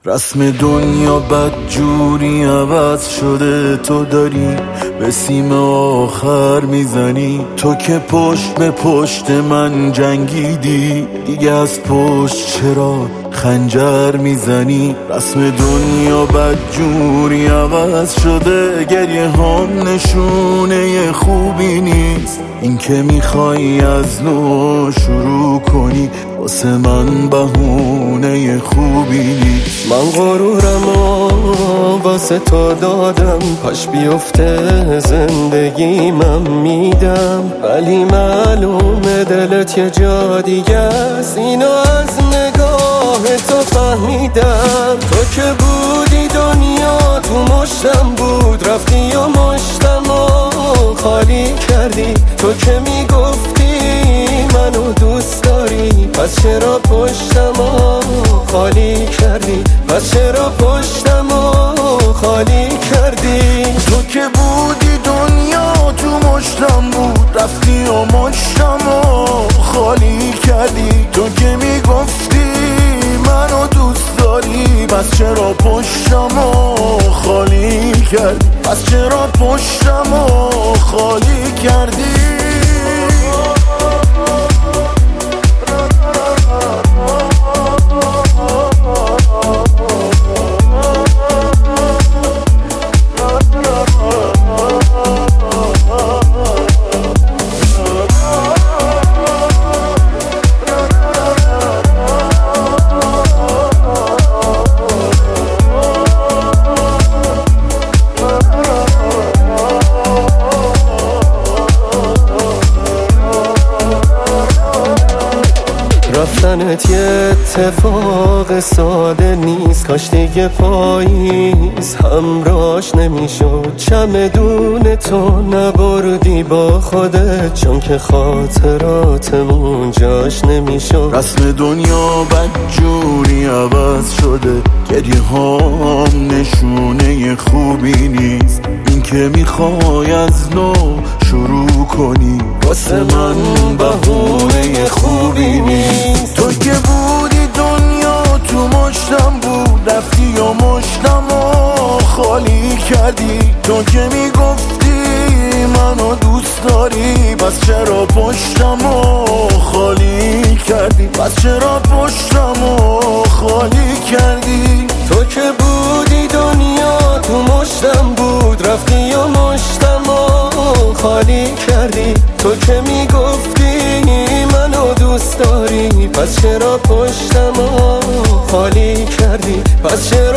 رسم دنیا بدجوری عوض شده، تو داری به سیم آخر میزنی. تو که پشت به پشت من جنگیدی، دیگه از پشت چرا خنجر میزنی؟ رسم دنیا بدجوری عوض شده، گریه هم نشونه خوبی نیست. این که میخوای از نو شروع کنی، واسه من بهونه خوبی نیست. من غرورم و واسه تو دادم، پاش بیفته زندگیمم میدم، ولی معلومه دلت یه جا دیگه است. اینو از نگاه تو فهمیدم. تو که بودی دنیا تو مشتم بود، رفتی و مشتم و خالی کردی. تو که میگفتی منو دوست داری، پس چرا پشتم و خالی کردی؟ پس چرا پشتم و خالی کردی؟ تو که بودی دنیا تو مشتم بود، رفتی و مشتم و خالی کردی. تو که میگفتی منو دوست داری، پس چرا پشتم و خالی کردی؟ پس چرا پشتم و خالی کردی؟ رفتنت یه اتفاق ساده نیست، کاش دیگه پاییز همراش نمیشد. چمدون تو نبردی با خودت، چون که خاطراتمون جاش نمیشد. رسم دنیا بدجوری عوض شده، گریه هم نشونه خوبی نیست. این که میخوای از نو شروع کنی، واسه من بهونه خوبی نیست. تو که بودی دنیا تو مشتم بود، رفتی و مشتم و خالی کردی. تو که میگفتی منو دوست داری، پس چرا پشتم و خالی کردی؟ پس چرا پشتم و خالی کردی؟ تو که بودی دنیا تو مشتم بود، رفتی و مشتم و خالی کردی. تو که میگفتی منو دوست داری، پس چرا پشتم و خالی کردی؟ پس چرا